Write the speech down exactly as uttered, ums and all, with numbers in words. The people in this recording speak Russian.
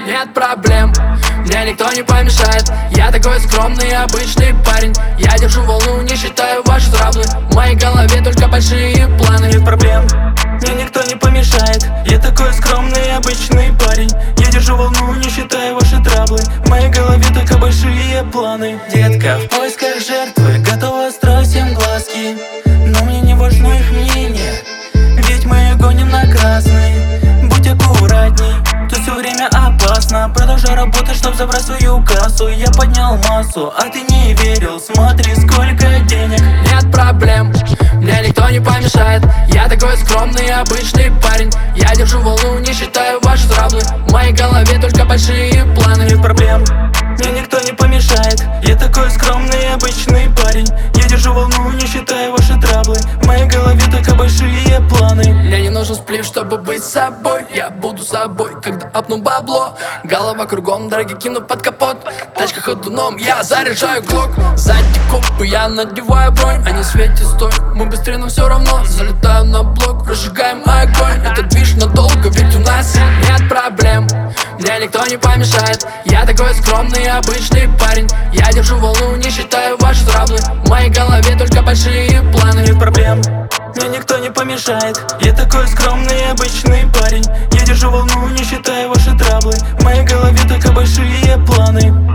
нет проблем, мне никто не помешает. Я такой скромный, обычный парень. Я держу волну, не считаю ваши траблы. В моей голове только большие планы. Нет проблем, мне никто не помешает. Я такой скромный, обычный парень. Я держу волну, не считаю ваши траблы. В моей голове только большие планы. Детка в поисках жертвы, готова строить всем глазки. Но мне не важно их мнение, ведь мы гоним на красный. Будь аккуратней, тут все время опасно. Продолжай работать, чтоб забрать свою кассу. Я поднял массу, а ты не верил. Смотри, сколько денег. Нет проблем, мне никто не помешает. Я такой скромный, обычный парень. Я держу волну, не считаю ваши траблы. В моей голове только большие планы. Нет проблем, мне никто не помешает. Я такой скромный, обычный парень. Я держу волну, не считаю ваши траблы. В моей голове только большие планы. Мне не нужен сплив, чтобы быть собой. Я буду собой, когда апну бабло. Голова кругом, дороги кину под капот. Тачка ходуном, я заряжаю глок. Сзади копы, я надеваю бронь. Они светят, стой, мы быстрее, но все равно. Залетаю на блок, разжигаем огонь. Это движ надолго, ведь у нас нет проблем, мне никто не помешает. Я такой скромный, обычный парень. Я держу волну, не считаю ваши траблы. В моей голове только большие планы. Нет проблем, мне никто не помешает. Я такой скромный, обычный парень. Я держу волну, не считаю ваши траблы. В моей голове только большие планы.